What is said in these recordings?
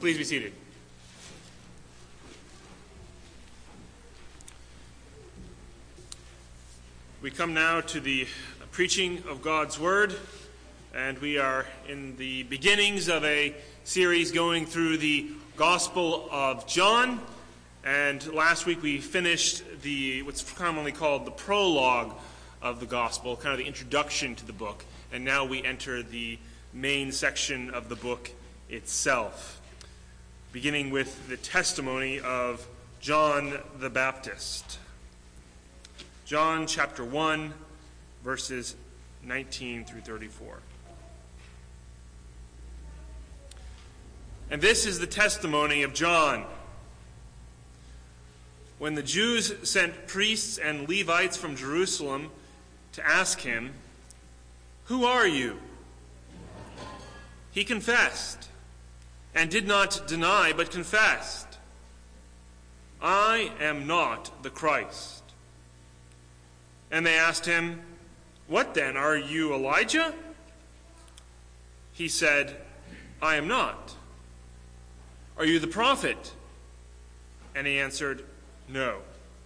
Please be seated. We come now to the preaching of God's Word, and we are in the beginnings of a series going through the Gospel of John. And last week we finished what's commonly called the prologue of the Gospel, kind of the introduction to the book. And now we enter the main section of the book itself, beginning with the testimony of John the Baptist. John chapter 1, verses 19 through 34. And this is the testimony of John. When the Jews sent priests and Levites from Jerusalem to ask him, "Who are you?" he confessed, and did not deny, but confessed, "I am not the Christ." And they asked him, "What then, are you Elijah?" He said, "I am not." "Are you the prophet?" And he answered, "No."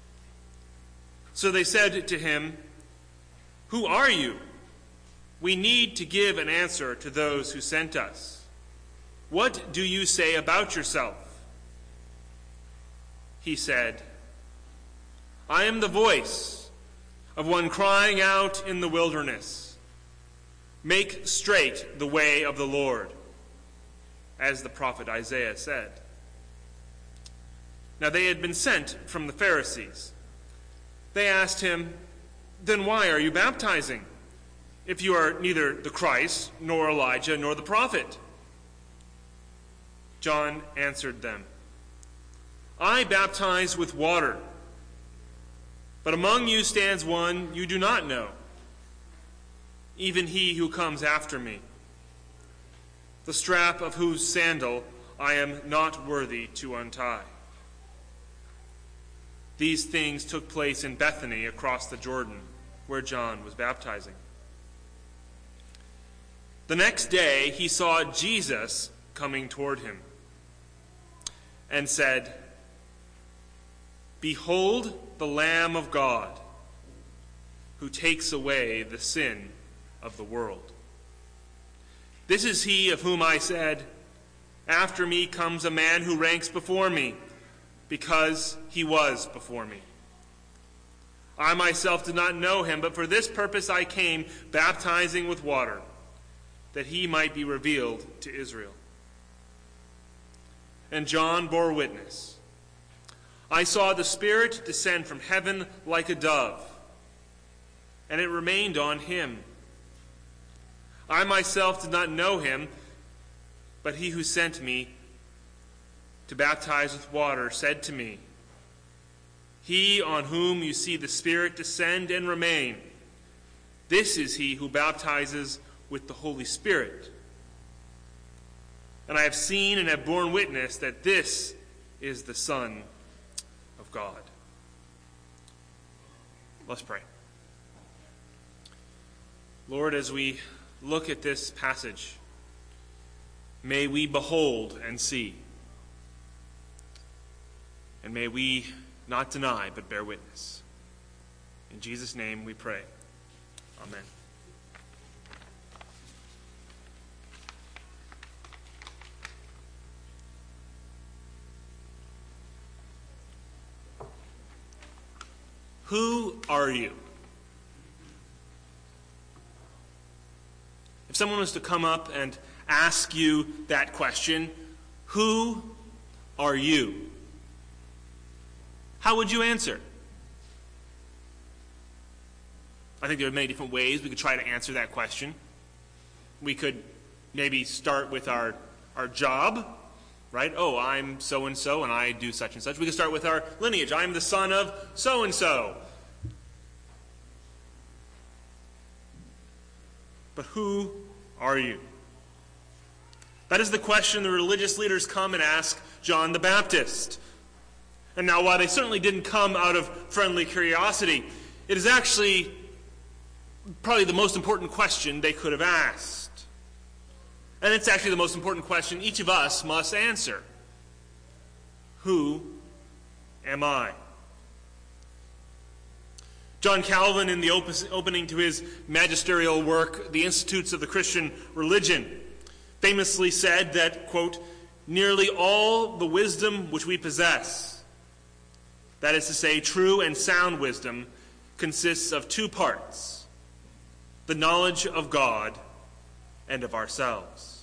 So they said to him, "Who are you? We need to give an answer to those who sent us. What do you say about yourself?" He said, "I am the voice of one crying out in the wilderness, 'Make straight the way of the Lord,' as the prophet Isaiah said." Now they had been sent from the Pharisees. They asked him, "Then why are you baptizing, if you are neither the Christ, nor Elijah, nor the prophet?" John answered them, "I baptize with water, but among you stands one you do not know, even he who comes after me, the strap of whose sandal I am not worthy to untie." These things took place in Bethany across the Jordan, where John was baptizing. The next day he saw Jesus coming toward him and said, "Behold the Lamb of God, who takes away the sin of the world. This is he of whom I said, 'After me comes a man who ranks before me,' because he was before me. I myself did not know him, but for this purpose I came, baptizing with water, that he might be revealed to Israel." And John bore witness, "I saw the Spirit descend from heaven like a dove, and it remained on him. I myself did not know him, but he who sent me to baptize with water said to me, 'He on whom you see the Spirit descend and remain, this is he who baptizes with the Holy Spirit.' And I have seen and have borne witness that this is the Son of God." Let's pray. Lord, as we look at this passage, may we behold and see, and may we not deny but bear witness. In Jesus' name we pray. Amen. Who are you? If someone was to come up and ask you that question, who are you? How would you answer? I think there are many different ways we could try to answer that question. We could maybe start with our job, right? "Oh, I'm so-and-so, and I do such and such." We could start with our lineage. "I'm the son of so-and-so." But who are you? That is the question the religious leaders come and ask John the Baptist. And now, while they certainly didn't come out of friendly curiosity, it is actually probably the most important question they could have asked. And it's actually the most important question each of us must answer. Who am I? John Calvin, in the opening to his magisterial work, The Institutes of the Christian Religion, famously said that, quote, nearly all the wisdom which we possess, that is to say, true and sound wisdom, consists of two parts: the knowledge of God and of ourselves.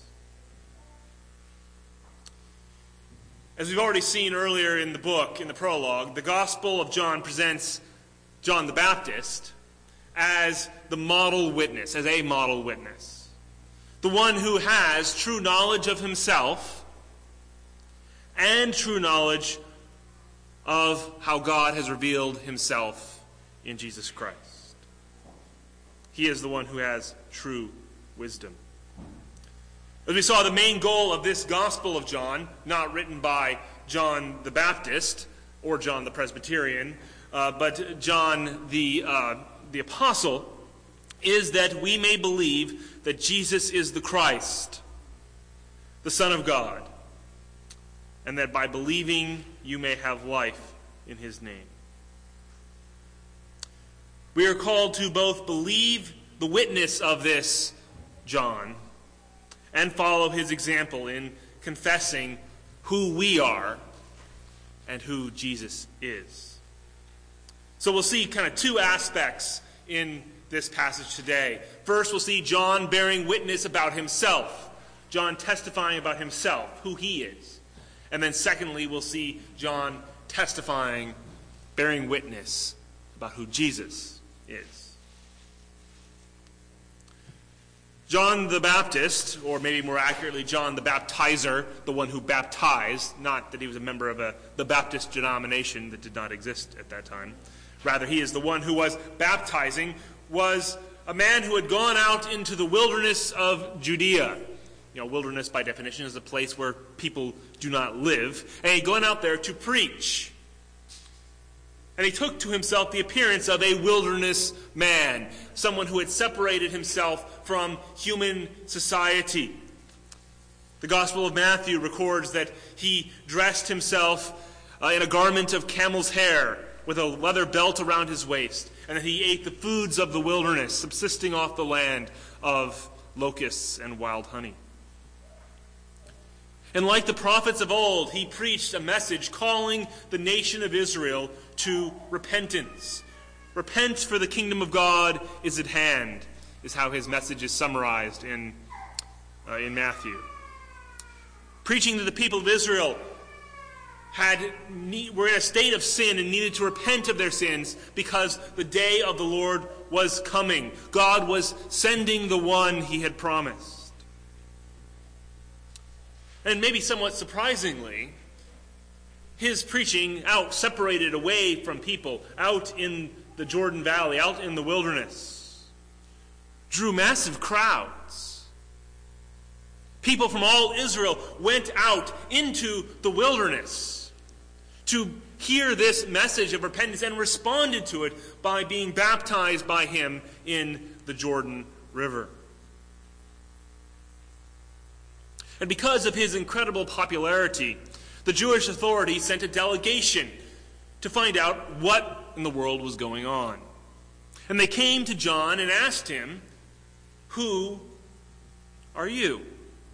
As we've already seen earlier in the book, in the prologue, the Gospel of John presents John the Baptist as the model witness, as a model witness. The one who has true knowledge of himself and true knowledge of how God has revealed himself in Jesus Christ. He is the one who has true wisdom. As we saw, the main goal of this Gospel of John, not written by John the Baptist or John the Presbyterian, but John the Apostle, is that we may believe that Jesus is the Christ, the Son of God, and that by believing you may have life in his name. We are called to both believe the witness of this John and follow his example in confessing who we are and who Jesus is. So we'll see kind of two aspects in this passage today. First, we'll see John bearing witness about himself. John testifying about himself, who he is. And then secondly, we'll see John testifying, bearing witness about who Jesus is. John the Baptist, or maybe more accurately, John the Baptizer, the one who baptized, not that he was a member of the Baptist denomination that did not exist at that time. Rather, he is the one who was baptizing, was a man who had gone out into the wilderness of Judea. You know, wilderness by definition is a place where people do not live. And he'd gone out there to preach. And he took to himself the appearance of a wilderness man, someone who had separated himself from human society. The Gospel of Matthew records that he dressed himself in a garment of camel's hair with a leather belt around his waist, and that he ate the foods of the wilderness, subsisting off the land of locusts and wild honey. And like the prophets of old, he preached a message calling the nation of Israel to repentance. Repent, for the kingdom of God is at hand, is how his message is summarized in Matthew. Preaching to the people of Israel were in a state of sin and needed to repent of their sins because the day of the Lord was coming. God was sending the one he had promised. And maybe somewhat surprisingly, his preaching out, separated away from people, out in the Jordan Valley, out in the wilderness, drew massive crowds. People from all Israel went out into the wilderness to hear this message of repentance and responded to it by being baptized by him in the Jordan River. And because of his incredible popularity, the Jewish authorities sent a delegation to find out what in the world was going on. And they came to John and asked him, "Who are you?"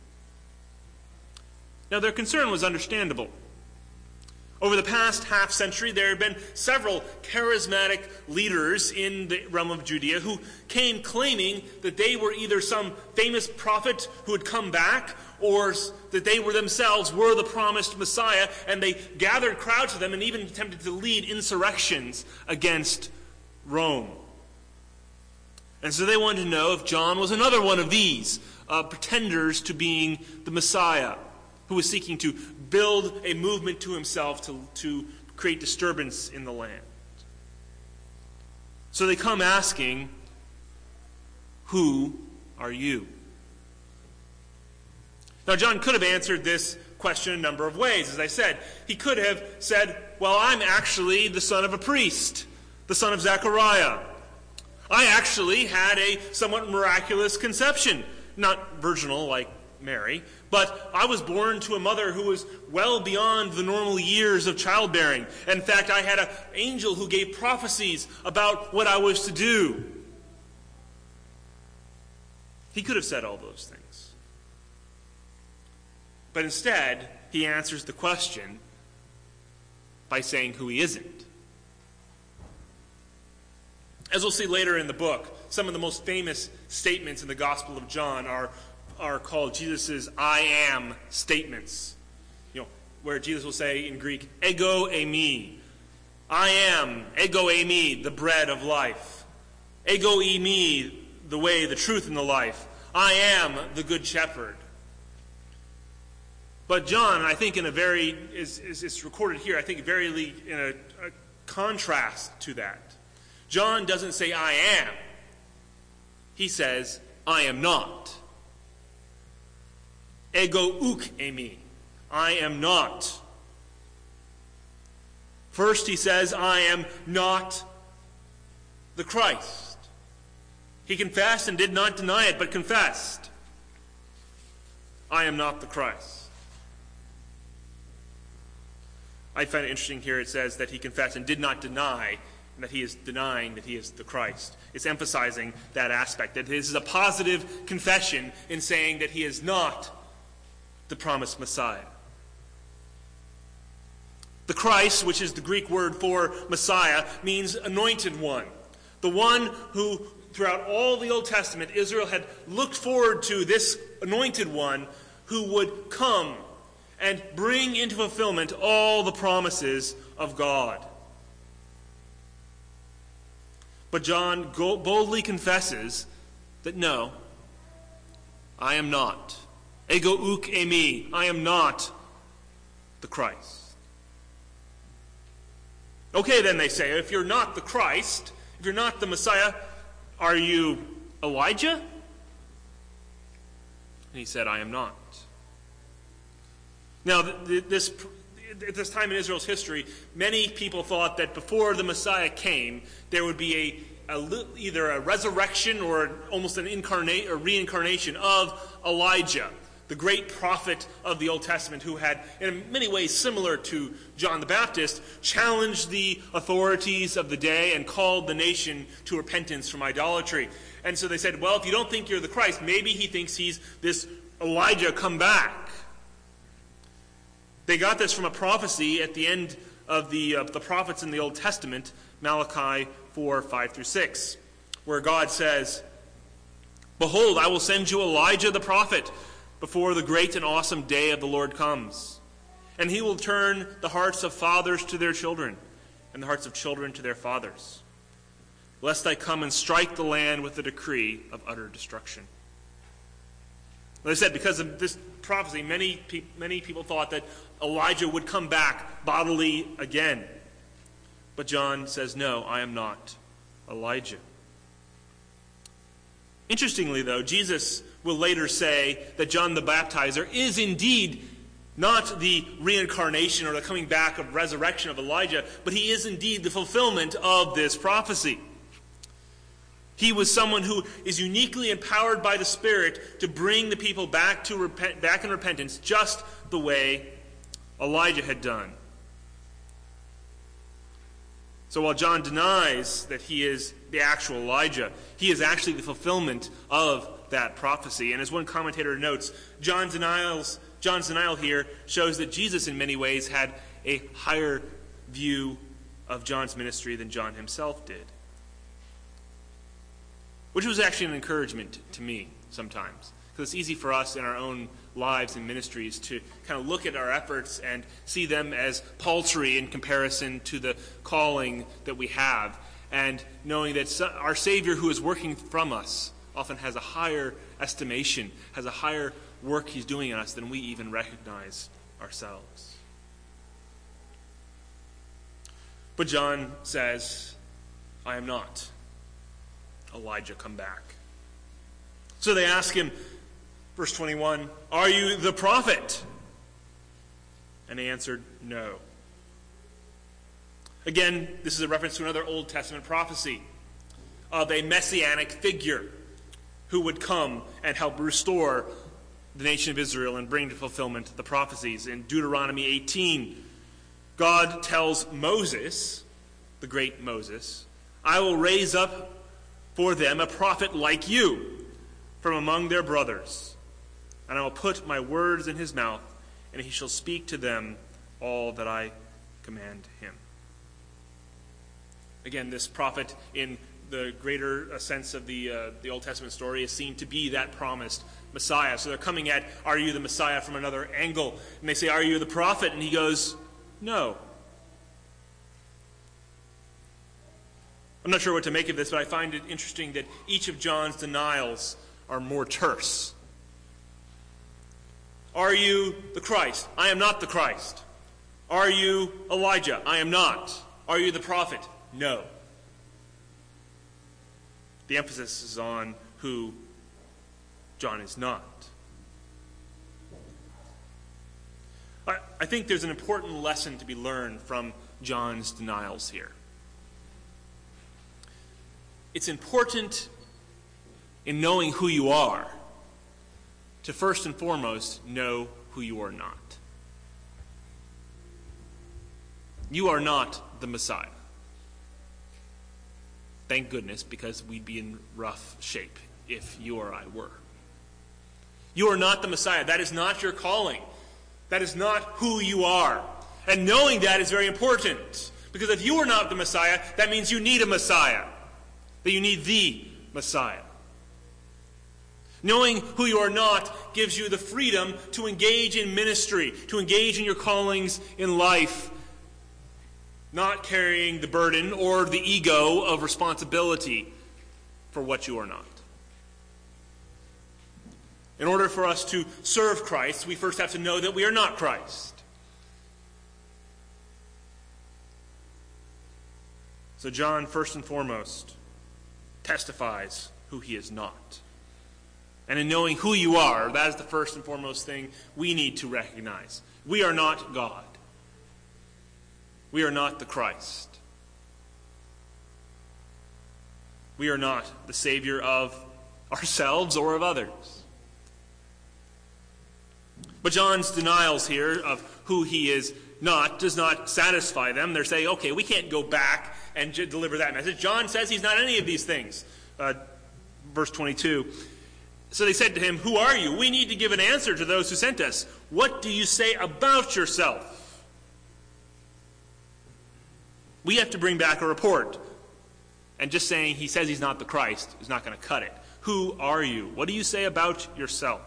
Now, their concern was understandable. Over the past half century, there have been several charismatic leaders in the realm of Judea who came claiming that they were either some famous prophet who had come back, or that they were themselves were the promised Messiah, and they gathered crowds of them and even attempted to lead insurrections against Rome. And so they wanted to know if John was another one of these pretenders to being the Messiah, who was seeking to build a movement to himself to create disturbance in the land. So they come asking, "Who are you?" Now, John could have answered this question a number of ways. As I said, he could have said, "Well, I'm actually the son of a priest, the son of Zechariah. I actually had a somewhat miraculous conception." Not virginal like Mary, but I was born to a mother who was well beyond the normal years of childbearing. And in fact, I had an angel who gave prophecies about what I was to do. He could have said all those things. But instead, he answers the question by saying who he isn't. As we'll see later in the book, some of the most famous statements in the Gospel of John are called Jesus' I am statements. Where Jesus will say in Greek, ego eimi. I am, ego eimi, the bread of life. Ego eimi, the way, the truth, and the life. I am the good shepherd. But John, I think it's recorded here, I think very in a contrast to that. John doesn't say I am. He says, I am not. Ego uk eimi. I am not. First he says, I am not the Christ. He confessed and did not deny it, but confessed. I am not the Christ. I find it interesting here it says that he confessed and did not deny, and that he is denying that he is the Christ. It's emphasizing that aspect, that this is a positive confession in saying that he is not the promised Messiah. The Christ, which is the Greek word for Messiah, means anointed one. The one who, throughout all the Old Testament, Israel had looked forward to, this anointed one who would come and bring into fulfillment all the promises of God. But John boldly confesses that no, I am not. Ego uk eimi. I am not the Christ. Okay, then they say, if you're not the Christ, if you're not the Messiah, are you Elijah? And he said, I am not. Now, at this time in Israel's history, many people thought that before the Messiah came, there would be either a resurrection or almost a reincarnation of Elijah, the great prophet of the Old Testament, who had, in many ways similar to John the Baptist, challenged the authorities of the day and called the nation to repentance from idolatry. And so they said, well, if you don't think you're the Christ, maybe he thinks he's this Elijah come back. They got this from a prophecy at the end of the prophets in the Old Testament, Malachi 4, 5 through 6, where God says, behold, I will send you Elijah the prophet before the great and awesome day of the Lord comes. And he will turn the hearts of fathers to their children, and the hearts of children to their fathers, lest I come and strike the land with a decree of utter destruction. As I said, because of this prophecy, many people thought that Elijah would come back bodily again. But John says, no, I am not Elijah. Interestingly, though, Jesus will later say that John the Baptizer is indeed not the reincarnation or the coming back of resurrection of Elijah, but he is indeed the fulfillment of this prophecy. He was someone who is uniquely empowered by the Spirit to bring the people back in repentance, just the way Elijah had done. So while John denies that he is the actual Elijah, he is actually the fulfillment of that prophecy. And as one commentator notes, John's denial here shows that Jesus in many ways had a higher view of John's ministry than John himself did. Which was actually an encouragement to me sometimes. Because it's easy for us in our own lives and ministries to kind of look at our efforts and see them as paltry in comparison to the calling that we have. And knowing that our Savior who is working from us often has a higher estimation, has a higher work he's doing in us than we even recognize ourselves. But John says, I am not Elijah, come back. So they ask him, verse 21, are you the prophet? And he answered, no. Again, this is a reference to another Old Testament prophecy of a messianic figure who would come and help restore the nation of Israel and bring to fulfillment the prophecies. In Deuteronomy 18, God tells Moses, the great Moses, I will raise up for them a prophet like you from among their brothers, and I will put my words in his mouth, and he shall speak to them all that I command him. Again, this prophet, in the greater sense of the Old Testament story, is seen to be that promised Messiah. So they're coming at, are you the Messiah, from another angle. And they say, are you the prophet? And he goes, no. I'm not sure what to make of this, but I find it interesting that each of John's denials are more terse. Are you the Christ? I am not the Christ. Are you Elijah? I am not. Are you the prophet? No. The emphasis is on who John is not. I think there's an important lesson to be learned from John's denials here. It's important in knowing who you are to first and foremost know who you are not. You are not the Messiah. Thank goodness, because we'd be in rough shape if you or I were. You are not the Messiah. That is not your calling. That is not who you are. And knowing that is very important, because if you are not the Messiah, that means you need a Messiah. That you need the Messiah. Knowing who you are not gives you the freedom to engage in ministry, to engage in your callings in life, not carrying the burden or the ego of responsibility for what you are not. In order for us to serve Christ, we first have to know that we are not Christ. So John, first and foremost, testifies who he is not. And in knowing who you are, that is the first and foremost thing we need to recognize. We are not God. We are not the Christ. We are not the Savior of ourselves or of others. But John's denials here of who he is not does not satisfy them. They're saying, okay, we can't go back and deliver that message. John says he's not any of these things. Verse 22. So they said to him, who are you? We need to give an answer to those who sent us. What do you say about yourself? We have to bring back a report. And just saying he says he's not the Christ is not going to cut it. Who are you? What do you say about yourself?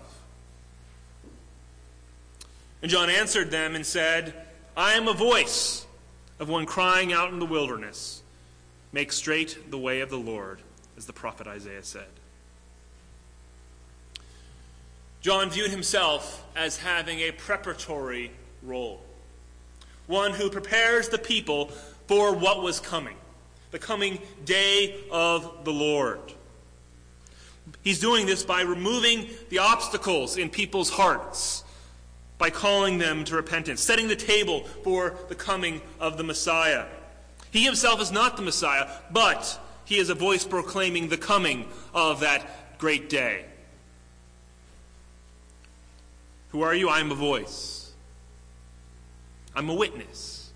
And John answered them and said, I am a voice of one crying out in the wilderness, make straight the way of the Lord, as the prophet Isaiah said. John viewed himself as having a preparatory role, one who prepares the people for what was coming, the coming day of the Lord. He's doing this by removing the obstacles in people's hearts, by calling them to repentance, setting the table for the coming of the Messiah. He himself is not the Messiah, but he is a voice proclaiming the coming of that great day. Who are you? I am a voice. I'm a witness.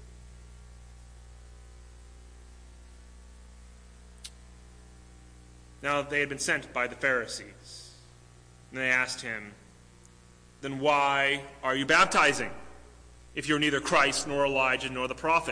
Now they had been sent by the Pharisees, and they asked him, then why are you baptizing if you're neither Christ nor Elijah nor the prophet?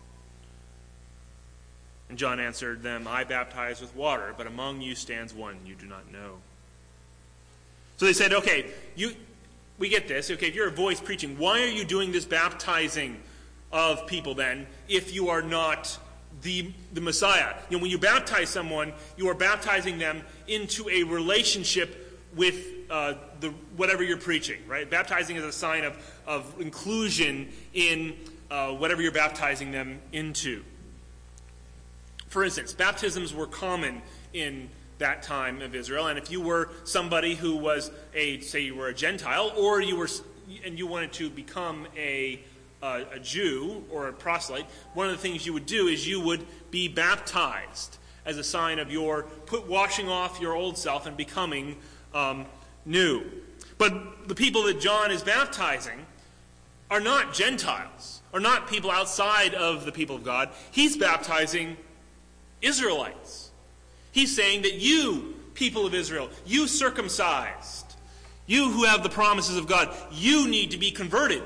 And John answered them, I baptize with water, but among you stands one you do not know. So they said, okay, we get this. Okay, if you're a voice preaching, why are you doing this baptizing of people then if you are not the Messiah? You know, when you baptize someone, you are baptizing them into a relationship with whatever you're preaching, right? Baptizing is a sign of inclusion in whatever you're baptizing them into. For instance, baptisms were common in that time of Israel, and if you were somebody who was say you were a Gentile, or you wanted to become a Jew or a proselyte, one of the things you would do is you would be baptized as a sign of your washing off your old self and becoming new. But the people that John is baptizing are not Gentiles, are not people outside of the people of God. He's baptizing Israelites. He's saying that you, people of Israel, you circumcised, you who have the promises of God, you need to be converted.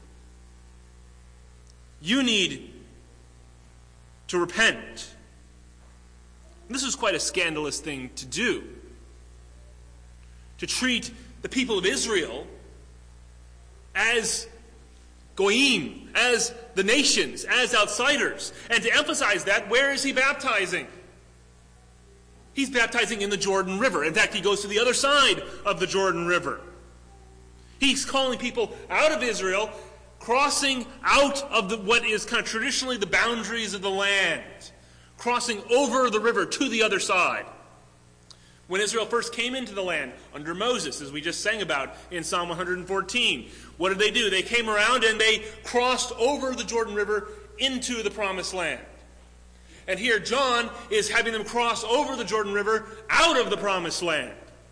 You need to repent. This is quite a scandalous thing to do. To treat the people of Israel as goyim, as the nations, as outsiders. And to emphasize that, where is he baptizing? He's baptizing in the Jordan River. In fact, he goes to the other side of the Jordan River. He's calling people out of Israel, crossing out of what is kind of traditionally the boundaries of the land, crossing over the river to the other side. When Israel first came into the land under Moses, as we just sang about in Psalm 114, what did they do? They came around and they crossed over the Jordan River into the promised land. And here John is having them cross over the Jordan River out of the promised land,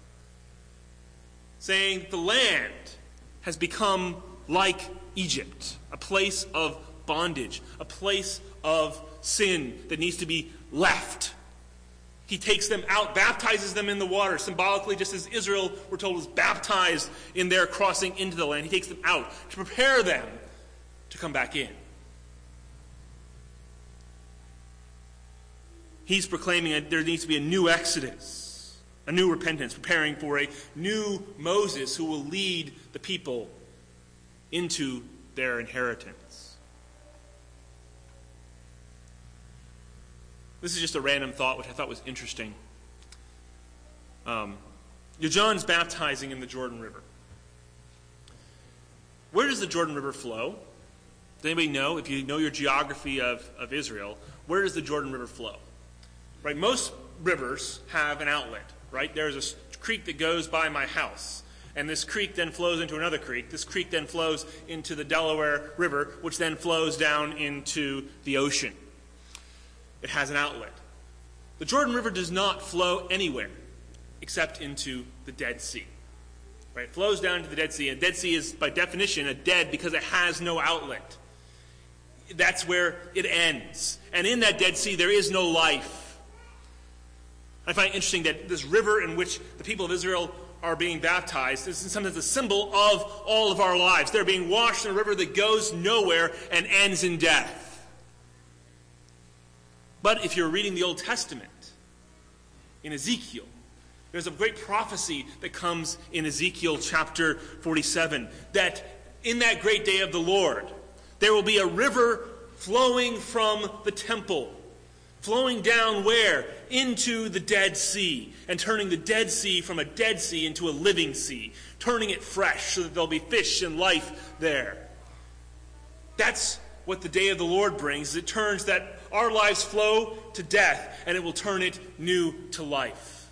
saying the land has become like Egypt, a place of bondage, a place of sin that needs to be left. He takes them out, baptizes them in the water, symbolically, just as Israel, we're told, was baptized in their crossing into the land. He takes them out to prepare them to come back in. He's proclaiming that there needs to be a new exodus, a new repentance, preparing for a new Moses who will lead the people into their inheritance. This is just a random thought, which I thought was interesting. John's baptizing in the Jordan River. Where does the Jordan River flow? Does anybody know? If you know your geography of Israel, where does the Jordan River flow? Right, most rivers have an outlet, right? There's a creek that goes by my house, and this creek then flows into another creek. This creek then flows into the Delaware River, which then flows down into the ocean. It has an outlet. The Jordan River does not flow anywhere except into the Dead Sea. Right? It flows down to the Dead Sea, and the Dead Sea is, by definition, a dead because it has no outlet. That's where it ends. And in that Dead Sea, there is no life. I find it interesting that this river in which the people of Israel are being baptized is in some sense a symbol of all of our lives. They're being washed in a river that goes nowhere and ends in death. But if you're reading the Old Testament, in Ezekiel, there's a great prophecy that comes in Ezekiel chapter 47, that in that great day of the Lord, there will be a river flowing from the temple, flowing down where? Into the Dead Sea, and turning the Dead Sea from a dead sea into a living sea, turning it fresh so that there'll be fish and life there. That's what the day of the Lord brings. It turns that our lives flow to death, and it will turn it new to life.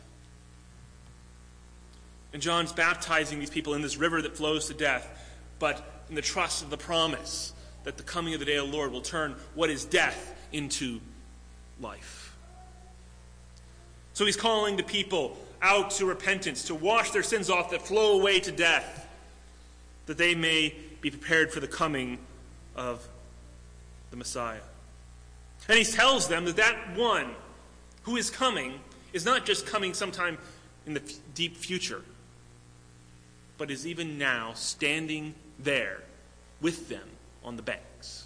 And John's baptizing these people in this river that flows to death, but in the trust of the promise that the coming of the day of the Lord will turn what is death into life. So he's calling the people out to repentance, to wash their sins off that flow away to death, that they may be prepared for the coming of the Messiah. And he tells them that that one who is coming is not just coming sometime in the deep future, but is even now standing there with them on the banks.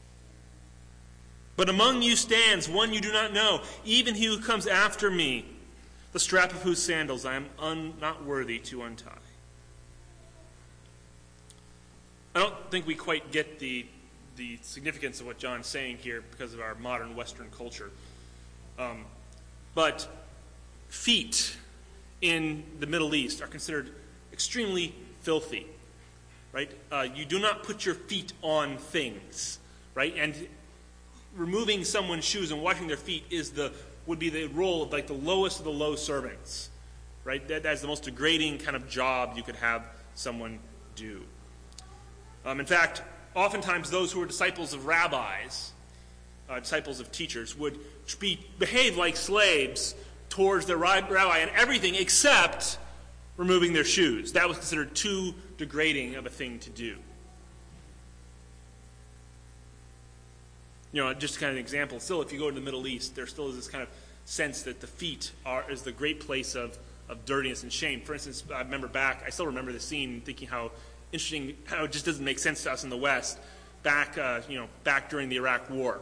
But among you stands one you do not know, even he who comes after me, the strap of whose sandals I am not worthy to untie. I don't think we quite get the significance of what John's saying here because of our modern Western culture. But feet in the Middle East are considered extremely filthy, right? You do not put your feet on things, right? And removing someone's shoes and washing their feet would be the role of like the lowest of the low servants, right? That's the most degrading kind of job you could have someone do. In fact, oftentimes those who were disciples of rabbis, disciples of teachers, would behave like slaves towards their rabbi in everything except removing their shoes. That was considered too degrading of a thing to do. Just kind of an example, still if you go to the Middle East, there still is this kind of sense that the feet is the great place of dirtiness and shame. For instance, I still remember the scene, thinking how interesting, how it just doesn't make sense to us in the West, back during the Iraq War.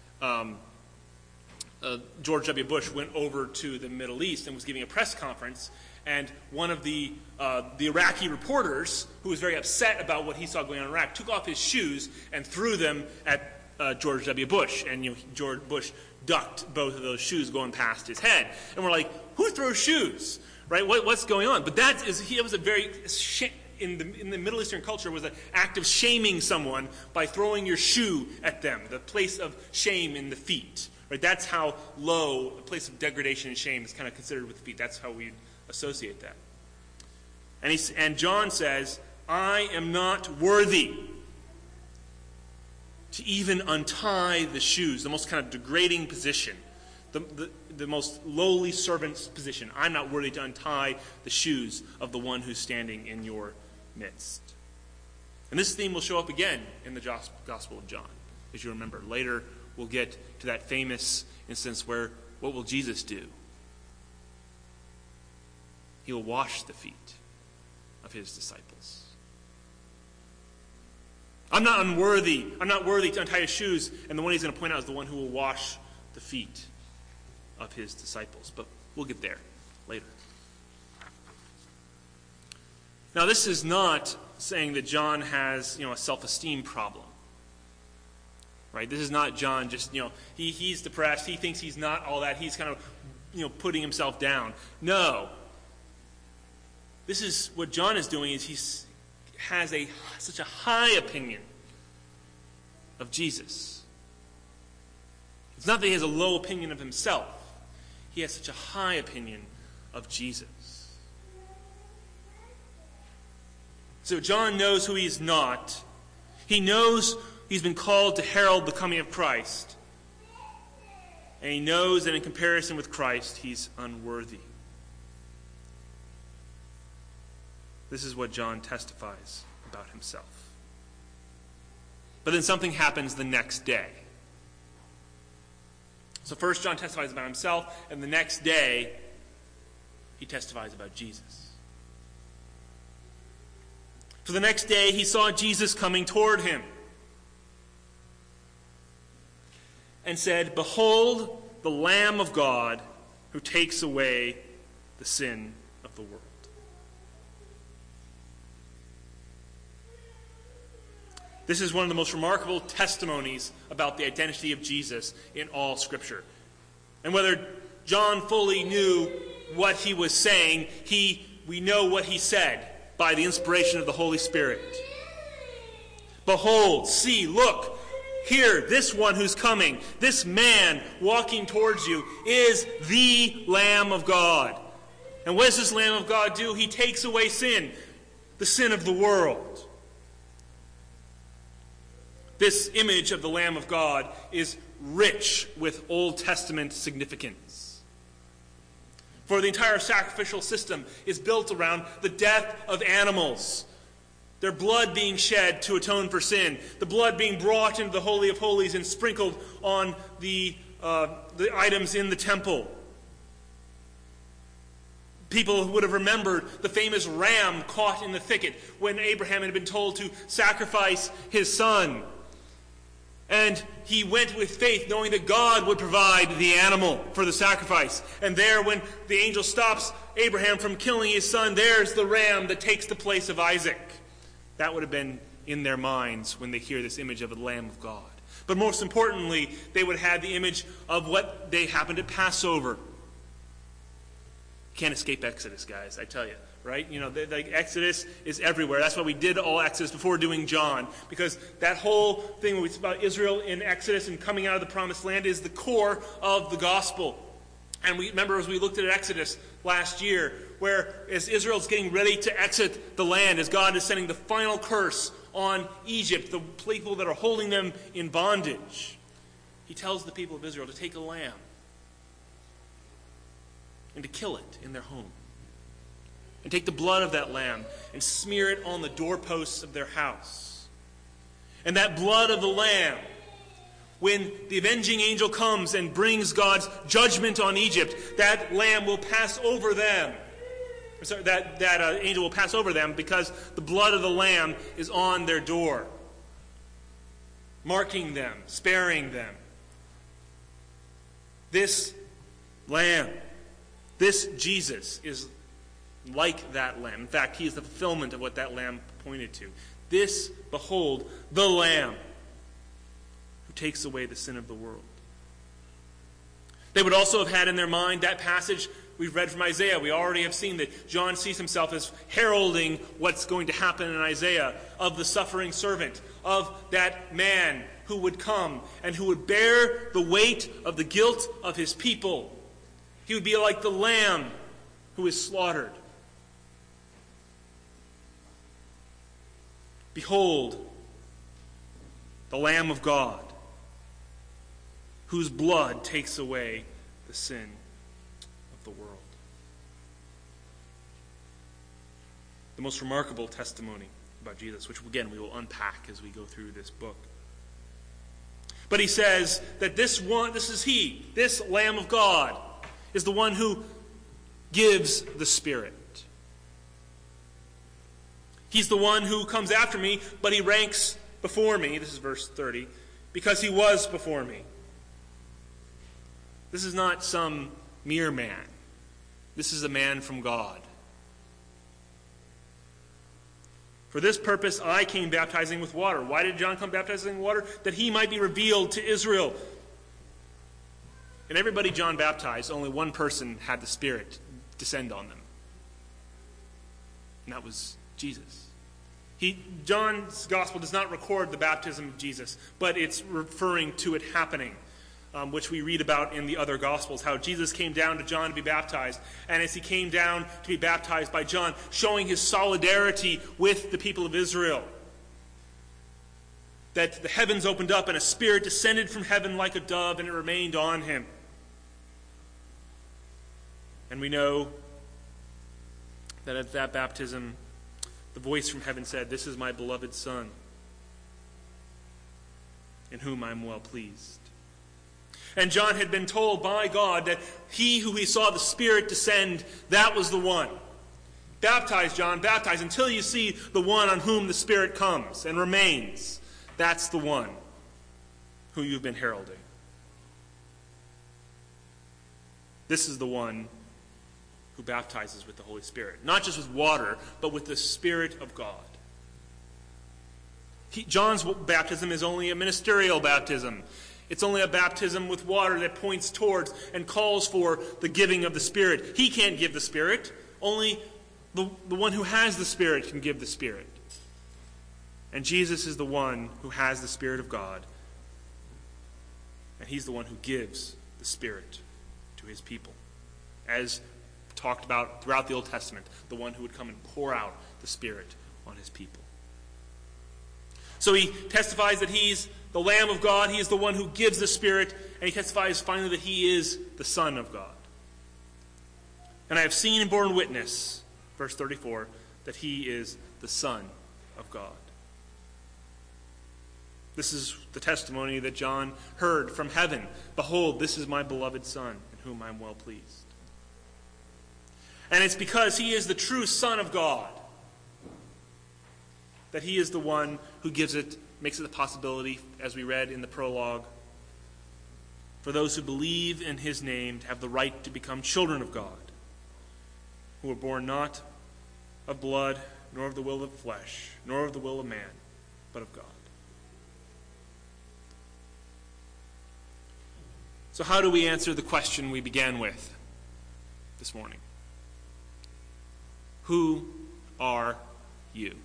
George W. Bush went over to the Middle East and was giving a press conference, and one of the Iraqi reporters, who was very upset about what he saw going on in Iraq, took off his shoes and threw them at George W. Bush, and George Bush ducked both of those shoes going past his head. And we're like, who throws shoes? Right? What's going on? But it was a very in the Middle Eastern culture was an act of shaming someone by throwing your shoe at them, the place of shame in the feet. Right? That's how low a place of degradation and shame is kind of considered with the feet. That's how we associate that. And John says, I am not worthy to even untie the shoes, the most kind of degrading position, the most lowly servant's position. I'm not worthy to untie the shoes of the one who's standing in your midst. And this theme will show up again in the Gospel of John, as you remember. Later, we'll get to that famous instance where, what will Jesus do? He will wash the feet of his disciples. I'm not worthy to untie his shoes, and the one he's going to point out is the one who will wash the feet of his disciples. But we'll get there later. Now, this is not saying that John has, a self-esteem problem. Right? This is not John just, he's depressed, he thinks he's not all that, he's kind of, putting himself down. No. This is, what John is doing is he's has such a high opinion of Jesus. It's not that he has a low opinion of himself. He has such a high opinion of Jesus. So John knows who he's not. He knows he's been called to herald the coming of Christ. And he knows that in comparison with Christ, he's unworthy. This is what John testifies about himself. But then something happens the next day. So first John testifies about himself, and the next day he testifies about Jesus. So the next day he saw Jesus coming toward him and said, "Behold the Lamb of God who takes away the sin of the world." This is one of the most remarkable testimonies about the identity of Jesus in all Scripture. And whether John fully knew what he was saying, we know what he said by the inspiration of the Holy Spirit. Behold, see, look, here, this one who's coming, this man walking towards you is the Lamb of God. And what does this Lamb of God do? He takes away sin, the sin of the world. This image of the Lamb of God is rich with Old Testament significance. For the entire sacrificial system is built around the death of animals, their blood being shed to atone for sin, the blood being brought into the Holy of Holies and sprinkled on the items in the temple. People would have remembered the famous ram caught in the thicket when Abraham had been told to sacrifice his son. And he went with faith, knowing that God would provide the animal for the sacrifice. And there, when the angel stops Abraham from killing his son, there's the ram that takes the place of Isaac. That would have been in their minds when they hear this image of the Lamb of God. But most importantly, they would have the image of what they happened at Passover. Can't escape Exodus, guys, I tell you. Right? The Exodus is everywhere. That's why we did all Exodus before doing John. Because that whole thing about Israel in Exodus and coming out of the promised land is the core of the gospel. And we remember as we looked at Exodus last year, where as Israel's getting ready to exit the land, as God is sending the final curse on Egypt, the people that are holding them in bondage, he tells the people of Israel to take a lamb and to kill it in their home. and take the blood of that lamb and smear it on the doorposts of their house. And that blood of the lamb, when the avenging angel comes and brings God's judgment on Egypt, that lamb will pass over them. That angel will pass over them because the blood of the lamb is on their door, marking them, sparing them. This lamb, this Jesus, is like that lamb. In fact, he is the fulfillment of what that lamb pointed to. This, behold, the Lamb who takes away the sin of the world. They would also have had in their mind that passage we've read from Isaiah. We already have seen that John sees himself as heralding what's going to happen in Isaiah, of the suffering servant, of that man who would come and who would bear the weight of the guilt of his people. He would be like the lamb who is slaughtered. Behold, the Lamb of God, whose blood takes away the sin of the world. The most remarkable testimony about Jesus, which again we will unpack as we go through this book. But he says that this Lamb of God, is the one who gives the Spirit. He's the one who comes after me, but he ranks before me. This is verse 30. Because he was before me. This is not some mere man. This is a man from God. For this purpose I came baptizing with water. Why did John come baptizing with water? That he might be revealed to Israel. And everybody John baptized, only one person had the Spirit descend on them. And that was Jesus. John's gospel does not record the baptism of Jesus, but it's referring to it happening, which we read about in the other gospels, how Jesus came down to John to be baptized. And as he came down to be baptized by John, showing his solidarity with the people of Israel, that the heavens opened up and a Spirit descended from heaven like a dove and it remained on him. And we know that at that baptism, the voice from heaven said, "This is my beloved Son, in whom I am well pleased." And John had been told by God that he who he saw the Spirit descend, that was the one. Baptize, John, baptize, until you see the one on whom the Spirit comes and remains. That's the one who you've been heralding. This is the one who baptizes with the Holy Spirit. Not just with water, but with the Spirit of God. John's baptism is only a ministerial baptism. It's only a baptism with water that points towards and calls for the giving of the Spirit. He can't give the Spirit. Only the one who has the Spirit can give the Spirit. And Jesus is the one who has the Spirit of God. And he's the one who gives the Spirit to his people. As talked about throughout the Old Testament, the one who would come and pour out the Spirit on his people. So he testifies that he's the Lamb of God, he is the one who gives the Spirit, and he testifies finally that he is the Son of God. And I have seen and borne witness, verse 34, that he is the Son of God. This is the testimony that John heard from heaven. Behold, this is my beloved Son, in whom I am well pleased. And it's because he is the true Son of God that he is the one who makes it a possibility, as we read in the prologue, for those who believe in his name to have the right to become children of God, who are born not of blood, nor of the will of the flesh, nor of the will of man, but of God. So how do we answer the question we began with this morning? Who are you?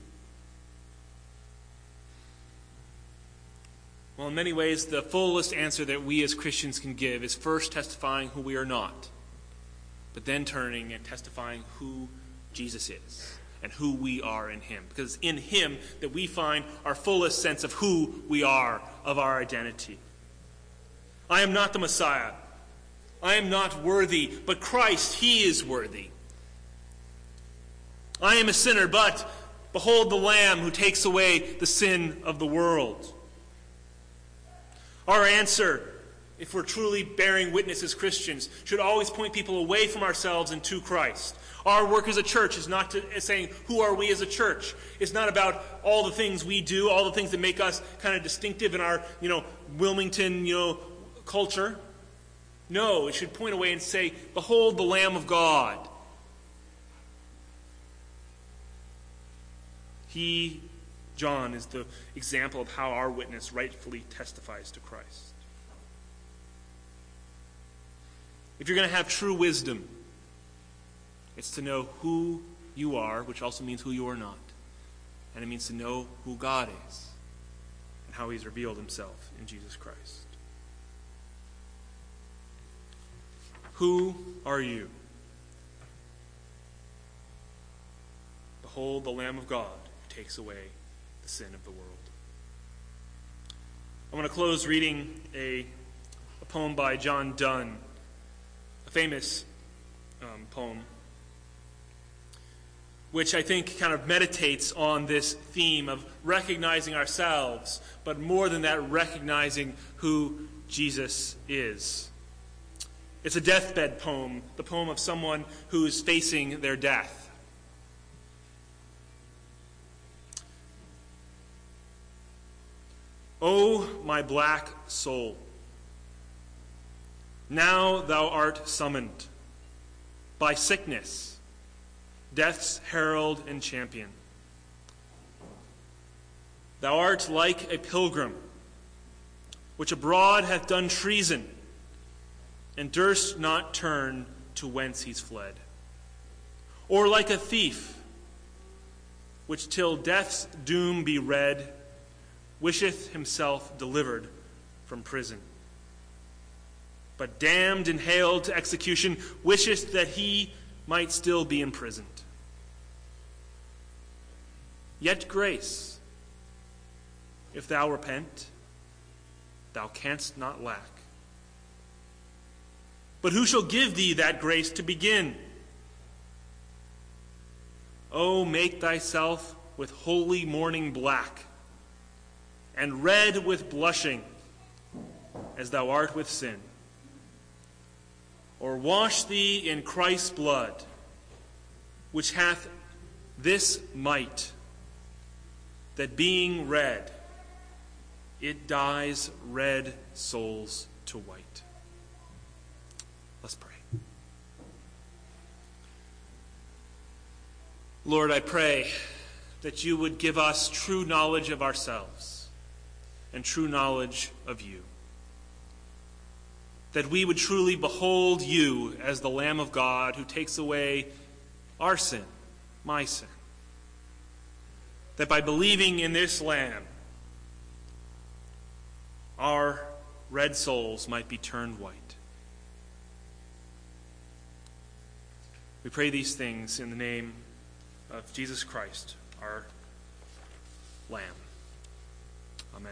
Well, in many ways, the fullest answer that we as Christians can give is first testifying who we are not, but then turning and testifying who Jesus is and who we are in him. Because it's in him that we find our fullest sense of who we are, of our identity. I am not the Messiah. I am not worthy, but Christ, he is worthy. I am a sinner, but behold the Lamb who takes away the sin of the world. Our answer, if we're truly bearing witness as Christians, should always point people away from ourselves and to Christ. Our work as a church is not saying, who are we as a church? It's not about all the things we do, all the things that make us kind of distinctive in our, Wilmington, culture. No, it should point away and say, behold the Lamb of God. He, John, is the example of how our witness rightfully testifies to Christ. If you're going to have true wisdom, it's to know who you are, which also means who you are not. And it means to know who God is and how he's revealed himself in Jesus Christ. Who are you? Behold the Lamb of God who takes away the sin of the world. I want to close reading a poem by John Donne, a famous poem, which I think kind of meditates on this theme of recognizing ourselves, but more than that, recognizing who Jesus is. It's a deathbed poem, the poem of someone who's facing their death. O my black soul, now thou art summoned by sickness, death's herald and champion. Thou art like a pilgrim, which abroad hath done treason, and durst not turn to whence he's fled. Or like a thief, which till death's doom be read, wisheth himself delivered from prison. But damned and haled to execution, wisheth that he might still be imprisoned. Yet grace, if thou repent, thou canst not lack. But who shall give thee that grace to begin? O make thyself with holy mourning black, and red with blushing, as thou art with sin. Or wash thee in Christ's blood, which hath this might, that being red, it dyes red souls to white. Let's pray. Lord, I pray that you would give us true knowledge of ourselves and true knowledge of you. That we would truly behold you as the Lamb of God who takes away our sin, my sin. That by believing in this Lamb, our red souls might be turned white. We pray these things in the name of Jesus Christ, our Lamb. Amen.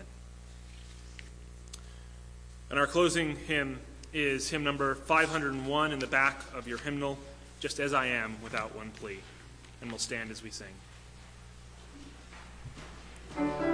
And our closing hymn is hymn number 501 in the back of your hymnal, Just As I Am, Without One Plea. And we'll stand as we sing.